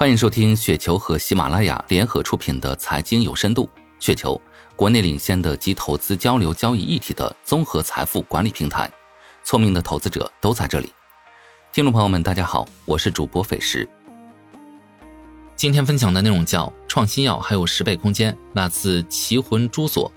欢迎收听雪球和喜马拉雅联合出品的财经有深度。雪球，国内领先的集投资交流交易一体的综合财富管理平台，聪明的投资者都在这里。听众朋友们大家好，我是主播斐石。今天分享的内容叫创新药还有10倍空间，来自奇魂诸所。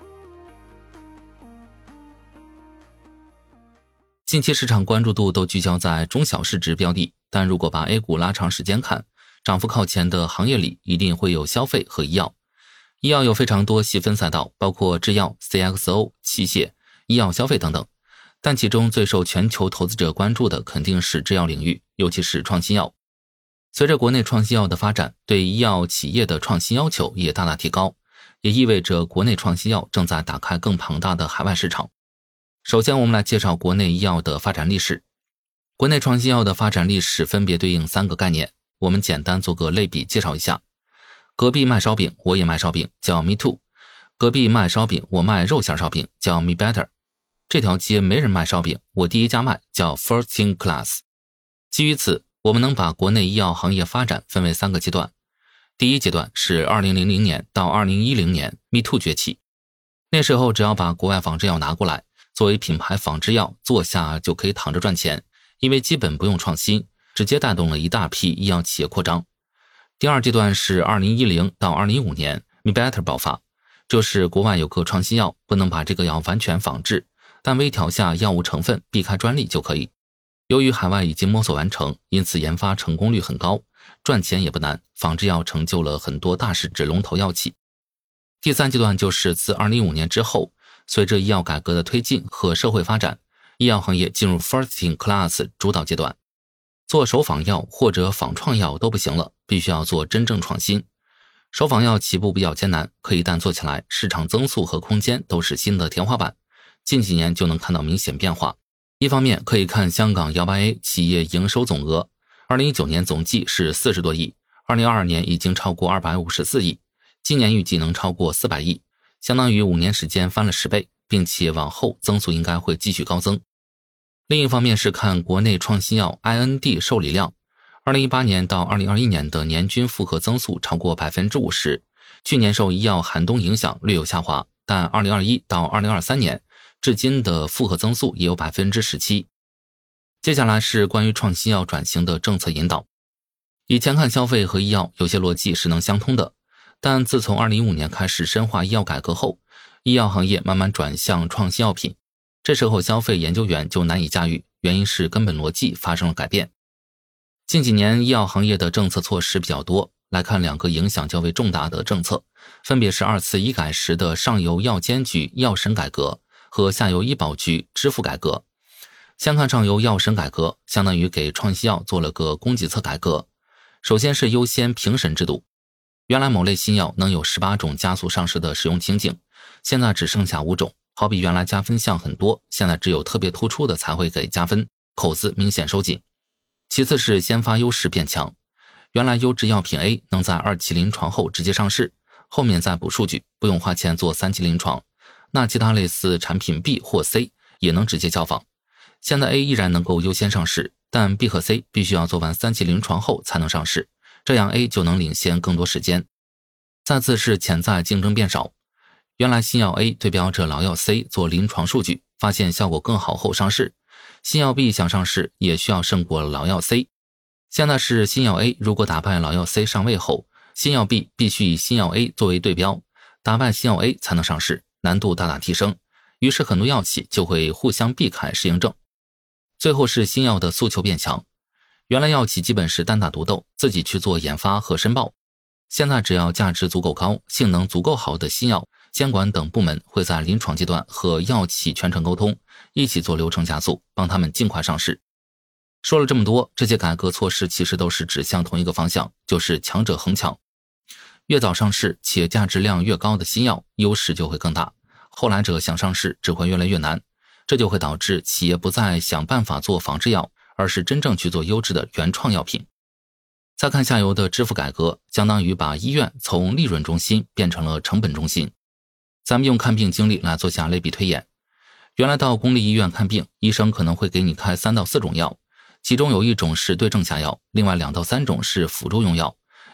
近期市场关注度都聚焦在中小市值标的，但如果把 A 股拉长时间看，涨幅靠前的行业里一定会有消费和医药。医药有非常多细分赛道，包括制药、CXO、器械、医药消费等等，但其中最受全球投资者关注的肯定是制药领域，尤其是创新药。随着国内创新药的发展，对医药企业的创新要求也大大提高，也意味着国内创新药正在打开更庞大的海外市场。首先我们来介绍国内医药的发展历史。国内创新药的发展历史分别对应3个概念，我们简单做个类比介绍一下。隔壁卖烧饼，我也卖烧饼，叫 Me Too。隔壁卖烧饼，我卖肉馅烧饼，叫 Me Better。这条街没人卖烧饼，我第一家卖，叫 First in Class。基于此，我们能把国内医药行业发展分为3个阶段。第一阶段是2000年到2010年 Me Too 崛起，那时候只要把国外仿制药拿过来，作为品牌仿制药做下就可以躺着赚钱，因为基本不用创新，直接带动了一大批医药企业扩张。第二阶段是2010到2015年 Me Better 爆发，就是国外有个创新药，不能把这个药完全仿制，但微调下药物成分，避开专利就可以。由于海外已经摸索完成，因此研发成功率很高，赚钱也不难，仿制药成就了很多大市值龙头药企。第三阶段就是自2015年之后，随着医药改革的推进和社会发展，医药行业进入 First in Class 主导阶段。做首仿药或者仿创药都不行了，必须要做真正创新。首仿药起步比较艰难，可一旦做起来，市场增速和空间都是新的天花板。近几年就能看到明显变化。一方面可以看香港 18A 企业营收总额，2019年总计是40多亿，2022年已经超过254亿，今年预计能超过400亿，相当于5年时间翻了10倍，并且往后增速应该会继续高增。另一方面是看国内创新药 IND 受理量，2018年到2021年的年均复合增速超过 50%， 去年受医药寒冬影响略有下滑，但2021到2023年至今的复合增速也有 17%。 接下来是关于创新药转型的政策引导。以前看消费和医药有些逻辑是能相通的，但自从2015年开始深化医药改革后，医药行业慢慢转向创新药品，这时候消费研究员就难以驾驭，原因是根本逻辑发生了改变。近几年医药行业的政策措施比较多，来看2个影响较为重大的政策，分别是2次医改时的上游药监局药审改革和下游医保局支付改革。先看上游药审改革，相当于给创新药做了个供给侧改革。首先是优先评审制度，原来某类新药能有18种加速上市的使用情景，现在只剩下5种，好比原来加分项很多，现在只有特别突出的才会给加分，口子明显收紧。其次是先发优势变强，原来优质药品 A 能在2期临床后直接上市，后面再补数据，不用花钱做3期临床，那其他类似产品 B 或 C 也能直接效仿。现在 A 依然能够优先上市，但 B 和 C 必须要做完3期临床后才能上市，这样 A 就能领先更多时间。再次是潜在竞争变少，原来新药 A 对标着老药 C 做临床数据，发现效果更好后上市，新药 B 想上市也需要胜过老药 C。 现在是新药 A 如果打败老药 C 上位后，新药 B 必须以新药 A 作为对标，打败新药 A 才能上市，难度大大提升，于是很多药企就会互相避开适应症。最后是新药的诉求变强，原来药企基本是单打独斗，自己去做研发和申报，现在只要价值足够高、性能足够好的新药，监管等部门会在临床阶段和药企全程沟通，一起做流程加速，帮他们尽快上市。说了这么多，这些改革措施其实都是指向同一个方向，就是强者恒强。越早上市且价值量越高的新药，优势就会更大，后来者想上市只会越来越难，这就会导致企业不再想办法做仿制药，而是真正去做优质的原创药品。再看下游的支付改革，相当于把医院从利润中心变成了成本中心。咱们用看病经历来做下类比推演，原来到公立医院看病，医生可能会给你开3到4种药，其中有1种是对症下药，另外2到3种是辅助用药，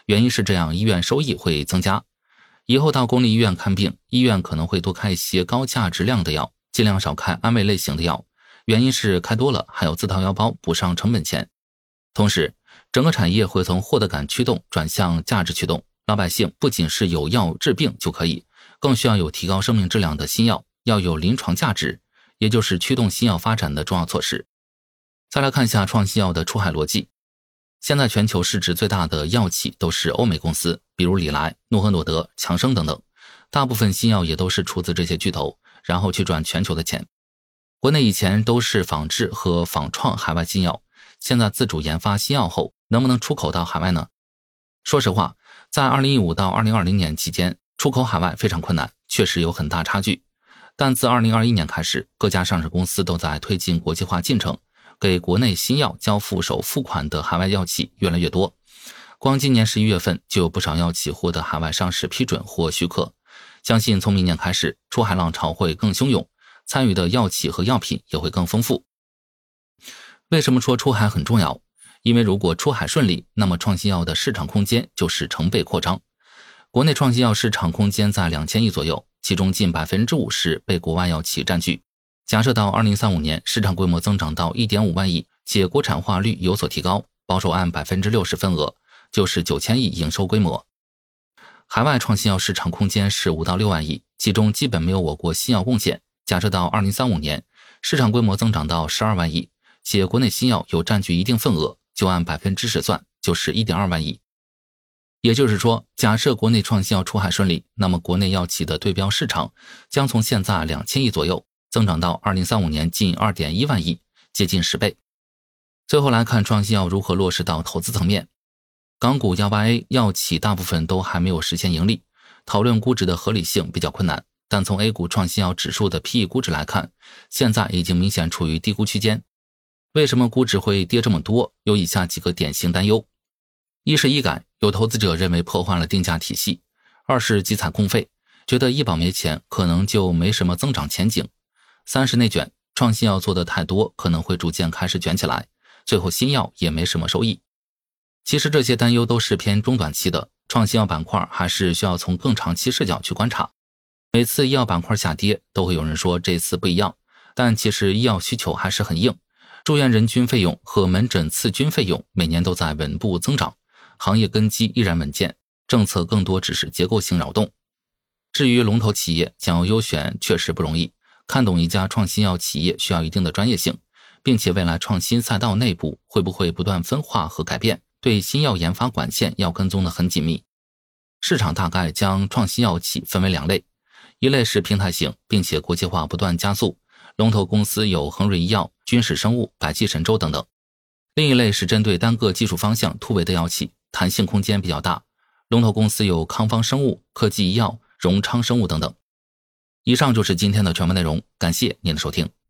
原因是这样医院收益会增加。以后到公立医院看病，医院可能会多开一些高价值量的药，尽量少开安慰类型的药，原因是开多了还有自掏腰包补上成本钱。同时，整个产业会从获得感驱动转向价值驱动，老百姓不仅是有药治病就可以，更需要有提高生命质量的新药，要有临床价值，也就是驱动新药发展的重要措施。再来看一下创新药的出海逻辑。现在全球市值最大的药企都是欧美公司，比如礼来、诺和诺德、强生等等，大部分新药也都是出自这些巨头，然后去赚全球的钱。国内以前都是仿制和仿创海外新药，现在自主研发新药后，能不能出口到海外呢？说实话，在2015到2020年期间，出口海外非常困难，确实有很大差距。但自2021年开始，各家上市公司都在推进国际化进程，给国内新药交付首付款的海外药企越来越多。光今年11月份就有不少药企获得海外上市批准或许可，相信从明年开始，出海浪潮会更汹涌，参与的药企和药品也会更丰富。为什么说出海很重要？因为如果出海顺利，那么创新药的市场空间就是成倍扩张。国内创新药市场空间在2000亿左右，其中近 50% 被国外药企占据。假设到2035年市场规模增长到 1.5 万亿，且国产化率有所提高，保守按 60% 份额，就是9000亿营收规模。海外创新药市场空间是5到6万亿，其中基本没有我国新药贡献。假设到2035年市场规模增长到12万亿，且国内新药有占据一定份额，就按10%算，就是 1.2 万亿。也就是说，假设国内创新药出海顺利，那么国内药企的对标市场将从现在2000亿左右增长到2035年近 2.1 万亿，接近10倍。最后来看创新药如何落实到投资层面。港股18A 药企大部分都还没有实现盈利，讨论估值的合理性比较困难，但从 A 股创新药指数的 PE 估值来看，现在已经明显处于低估区间。为什么估值会跌这么多？有以下几个典型担忧。一是医改，有投资者认为破坏了定价体系；二是集采控费，觉得医保没钱，可能就没什么增长前景；三是内卷，创新药做的太多，可能会逐渐开始卷起来，最后新药也没什么收益。其实这些担忧都是偏中短期的，创新药板块还是需要从更长期视角去观察。每次医药板块下跌，都会有人说这次不一样，但其实医药需求还是很硬，住院人均费用和门诊次均费用每年都在稳步增长，行业根基依然稳健，政策更多只是结构性扰动。至于龙头企业想要优选确实不容易，看懂一家创新药企业需要一定的专业性，并且未来创新赛道内部会不会不断分化和改变，对新药研发管线要跟踪得很紧密。市场大概将创新药企分为2类，一类是平台型，并且国际化不断加速，龙头公司有恒瑞医药、君实生物、百济神州等等。另一类是针对单个技术方向突围的药企，弹性空间比较大，龙头公司有康方生物、科技医药、荣昌生物等等。以上就是今天的全部内容，感谢您的收听。